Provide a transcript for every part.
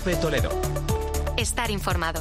COPE Toledo. Estar informado.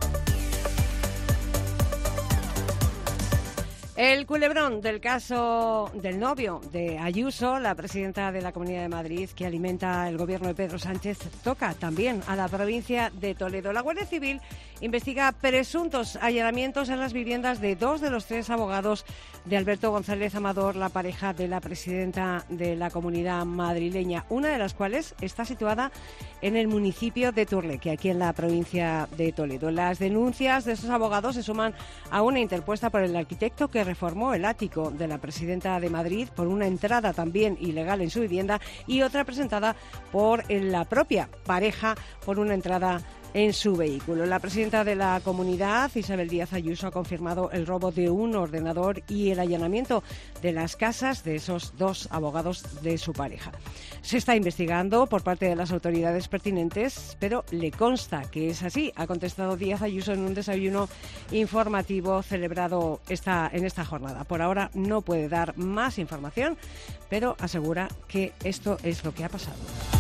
El culebrón del caso del novio de Ayuso, la presidenta de la Comunidad de Madrid, que alimenta el gobierno de Pedro Sánchez, toca también a la provincia de Toledo. La Guardia Civil investiga presuntos allanamientos en las viviendas de 2 de los 3 abogados de Alberto González Amador, la pareja de la presidenta de la Comunidad madrileña, una de las cuales está situada en el municipio de Turleque, aquí en la provincia de Toledo. Las denuncias de estos abogados se suman a una interpuesta por el arquitecto que reformó el ático de la presidenta de Madrid por una entrada también ilegal en su vivienda y otra presentada por la propia pareja por una entrada en su vehículo. La presidenta de la comunidad, Isabel Díaz Ayuso, ha confirmado el robo de un ordenador y el allanamiento de las casas de esos 2 abogados de su pareja. Se está investigando por parte de las autoridades pertinentes, pero le consta que es así. Ha contestado Díaz Ayuso en un desayuno informativo celebrado en esta jornada. Por ahora no puede dar más información, pero asegura que esto es lo que ha pasado.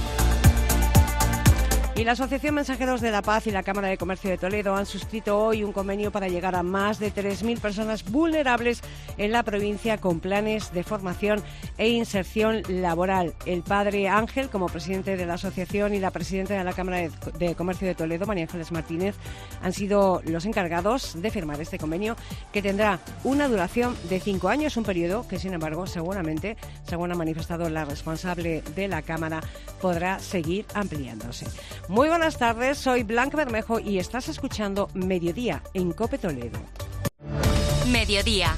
Y la Asociación Mensajeros de la Paz y la Cámara de Comercio de Toledo han suscrito hoy un convenio para llegar a más de 3.000 personas vulnerables en la provincia con planes de formación e inserción laboral. El padre Ángel, como presidente de la asociación, y la presidenta de la Cámara de Comercio de Toledo, María Ángeles Martínez, han sido los encargados de firmar este convenio, que tendrá una duración de 5 años, un periodo que, sin embargo, seguramente, según ha manifestado la responsable de la Cámara, podrá seguir ampliándose. Muy buenas tardes, soy Blanca Bermejo y estás escuchando Mediodía en COPE Toledo. Mediodía.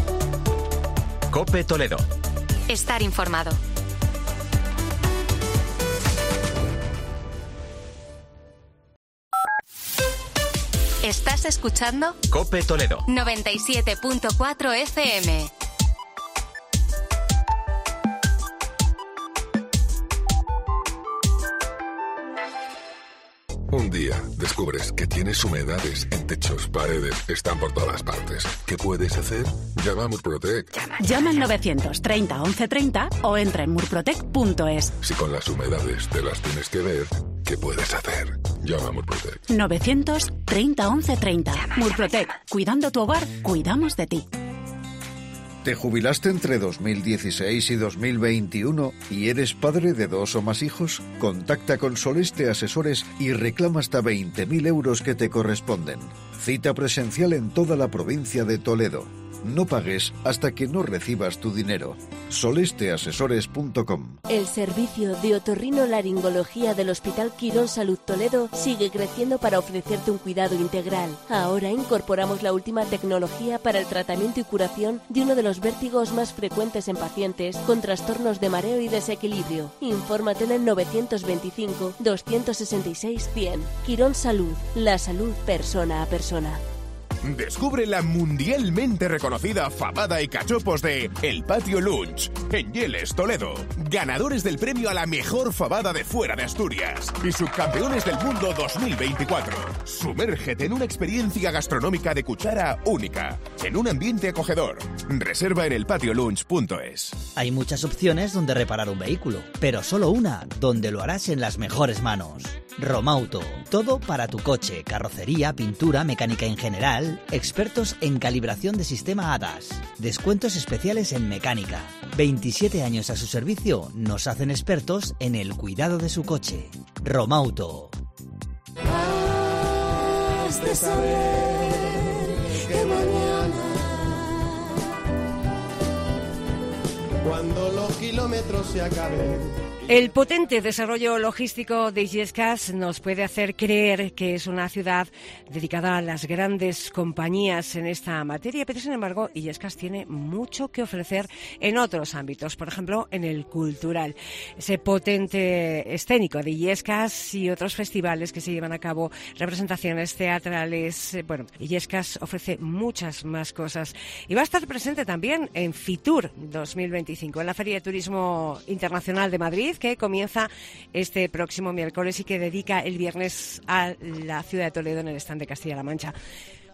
COPE Toledo. Estar informado. Estás escuchando COPE Toledo 97.4 FM. Un día descubres que tienes humedades en techos, paredes, están por todas partes. ¿Qué puedes hacer? Llama a Murprotec. Llama al 930 1130 o entra en murprotec.es. Si con las humedades te las tienes que ver, ¿qué puedes hacer? Llama a Murprotec. 930 1130. Murprotec. Cuidando tu hogar, cuidamos de ti. ¿Te jubilaste entre 2016 y 2021 y eres padre de 2 o más hijos? Contacta con Soleste Asesores y reclama hasta 20.000 euros que te corresponden. Cita presencial en toda la provincia de Toledo. No pagues hasta que no recibas tu dinero. solesteasesores.com. El servicio de otorrinolaringología del Hospital Quirón Salud Toledo sigue creciendo para ofrecerte un cuidado integral. Ahora incorporamos la última tecnología para el tratamiento y curación de uno de los vértigos más frecuentes en pacientes con trastornos de mareo y desequilibrio. Infórmate en el 925 266 100. Quirón Salud, la salud persona a persona. Descubre la mundialmente reconocida fabada y cachopos de El Patio Lunch, en Yeles, Toledo. Ganadores del premio a la mejor fabada de fuera de Asturias y subcampeones del mundo 2024. Sumérgete en una experiencia gastronómica de cuchara única, en un ambiente acogedor. Reserva en elpatiolunch.es. Hay muchas opciones donde reparar un vehículo, pero solo una donde lo harás en las mejores manos. Romauto, todo para tu coche, carrocería, pintura, mecánica en general, expertos en calibración de sistema ADAS, descuentos especiales en mecánica. 27 años a su servicio nos hacen expertos en el cuidado de su coche. Romauto. Has de saber que mañana, cuando los kilómetros se acaben. El potente desarrollo logístico de Illescas nos puede hacer creer que es una ciudad dedicada a las grandes compañías en esta materia, pero sin embargo Illescas tiene mucho que ofrecer en otros ámbitos, por ejemplo en el cultural. Ese potente escénico de Illescas y otros festivales que se llevan a cabo, representaciones teatrales, Illescas ofrece muchas más cosas y va a estar presente también en Fitur 2025, en la Feria de Turismo Internacional de Madrid, que comienza este próximo miércoles y que dedica el viernes a la ciudad de Toledo en el stand de Castilla-La Mancha.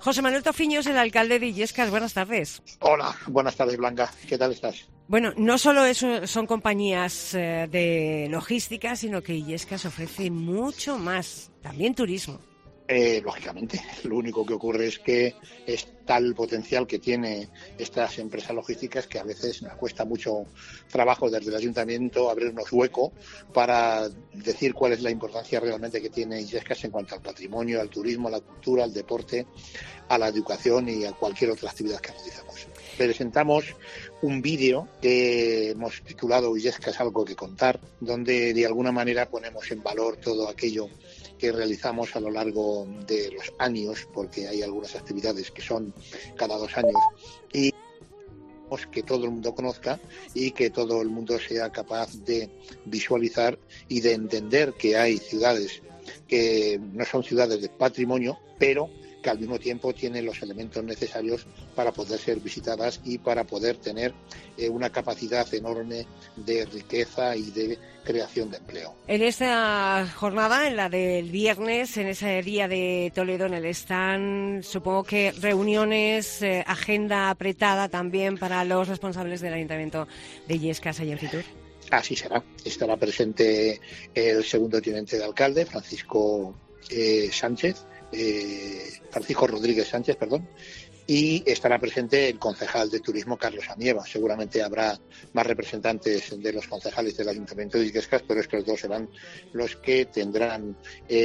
José Manuel Tofiño es el alcalde de Illescas. Buenas tardes. Hola, buenas tardes, Blanca. ¿Qué tal estás? Bueno, no solo eso son compañías de logística, sino que Illescas ofrece mucho más, también turismo. Lógicamente, lo único que ocurre es que es tal el potencial que tiene estas empresas logísticas que a veces nos cuesta mucho trabajo desde el ayuntamiento abrirnos hueco para decir cuál es la importancia realmente que tiene Illescas en cuanto al patrimonio, al turismo, a la cultura, al deporte, a la educación y a cualquier otra actividad que realizamos. Presentamos un vídeo que hemos titulado Illescas algo que contar, donde de alguna manera ponemos en valor todo aquello que realizamos a lo largo de los años, porque hay algunas actividades que son cada 2 años, y que todo el mundo conozca y que todo el mundo sea capaz de visualizar y de entender que hay ciudades que no son ciudades de patrimonio, pero que al mismo tiempo tienen los elementos necesarios para poder ser visitadas y para poder tener una capacidad enorme de riqueza y de creación de empleo. En esta jornada, en la del viernes, en ese día de Toledo, en el stand, supongo que reuniones, agenda apretada también para los responsables del Ayuntamiento de Illescas y en Fitur. Así será. Estará presente el segundo teniente de alcalde, Francisco Rodríguez Sánchez, y estará presente el concejal de turismo, Carlos Anieva. Seguramente habrá más representantes de los concejales del Ayuntamiento de Illescas, pero estos dos serán los que tendrán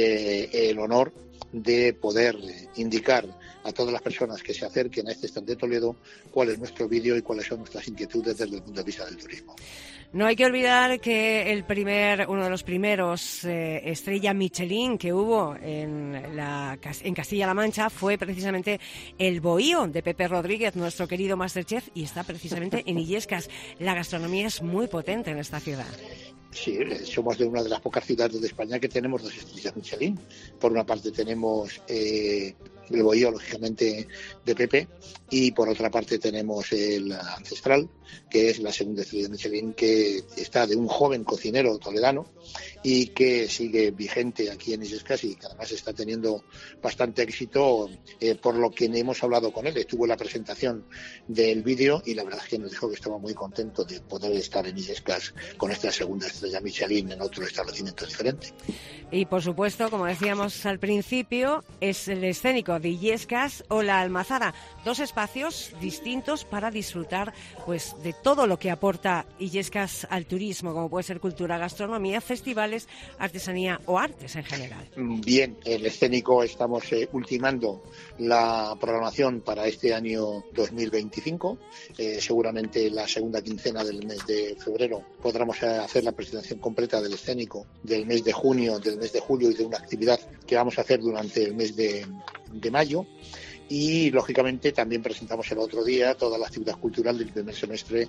el honor de poder indicar a todas las personas que se acerquen a este stand de Toledo cuál es nuestro vídeo y cuáles son nuestras inquietudes desde el punto de vista del turismo. No hay que olvidar que uno de los primeros estrella Michelin que hubo en Castilla-La Mancha fue precisamente el bohío de Pepe Rodríguez, nuestro querido Masterchef, y está precisamente en Illescas. La gastronomía es muy potente en esta ciudad. Sí, somos de una de las pocas ciudades de España que tenemos 2 estrellas Michelin. Por una parte tenemos el bohío, lógicamente, de Pepe, y por otra parte tenemos el Ancestral, que es la segunda estrella Michelin, que está de un joven cocinero toledano y que sigue vigente aquí en Illescas y que además está teniendo bastante éxito, por lo que hemos hablado con él. Estuvo en la presentación del vídeo y la verdad es que nos dijo que estaba muy contento de poder estar en Illescas con esta segunda estrella Michelin en otro establecimiento diferente. Y por supuesto, como decíamos al principio, es el escénico de Illescas o la Almazara, 2 espacios distintos para disfrutar pues de todo lo que aporta Illescas al turismo, como puede ser cultura, gastronomía, festivales, artesanía o artes en general. Bien, el escénico estamos ultimando la programación para este año 2025. Seguramente la segunda quincena del mes de febrero podremos hacer la presentación completa del escénico del mes de junio, del mes de julio y de una actividad que vamos a hacer durante el mes de mayo. Y, lógicamente, también presentamos el otro día toda la actividad cultural del primer semestre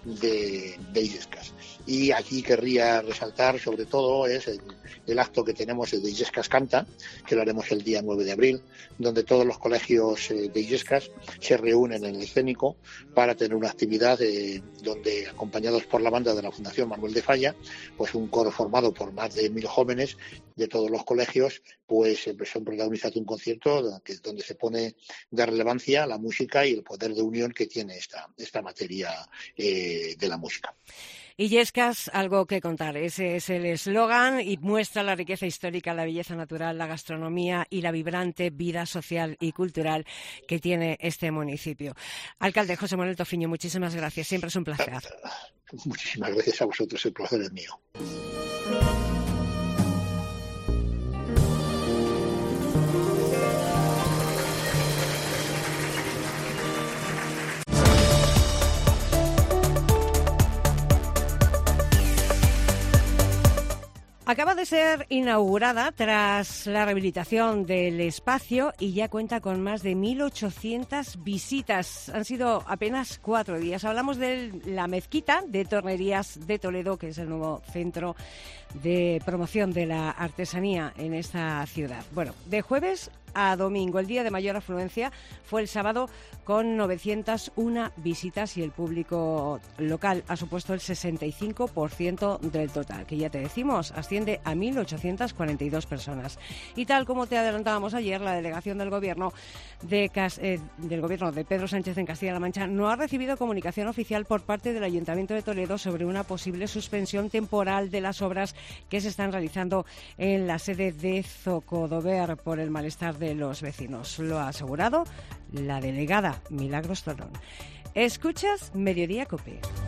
de Illescas. Y aquí querría resaltar, sobre todo, es el acto que tenemos de Illescas Canta, que lo haremos el día 9 de abril, donde todos los colegios de Illescas se reúnen en el escénico para tener una actividad donde, acompañados por la banda de la Fundación Manuel de Falla, pues un coro formado por más de 1000 jóvenes de todos los colegios, pues son protagonizando un concierto donde se pone de relevancia la música y el poder de unión que tiene esta materia de la música. Illescas, algo que contar. Ese es el eslogan y muestra la riqueza histórica, la belleza natural, la gastronomía y la vibrante vida social y cultural que tiene este municipio. Alcalde José Manuel Tofiño, muchísimas gracias. Siempre es un placer. Muchísimas gracias a vosotros. El placer es mío. Acaba de ser inaugurada tras la rehabilitación del espacio y ya cuenta con más de 1.800 visitas. Han sido apenas 4 días. Hablamos de la Mezquita de Tornerías de Toledo, que es el nuevo centro de promoción de la artesanía en esta ciudad. Bueno, de jueves a domingo. El día de mayor afluencia fue el sábado con 901 visitas y el público local ha supuesto el 65% del total, que ya te decimos, asciende a 1.842 personas. Y tal como te adelantábamos ayer, la delegación del gobierno de Pedro Sánchez en Castilla-La Mancha no ha recibido comunicación oficial por parte del Ayuntamiento de Toledo sobre una posible suspensión temporal de las obras que se están realizando en la sede de Zocodover por el malestar de los vecinos. Lo ha asegurado la delegada Milagros Torrón. Escuchas Mediodía COPE.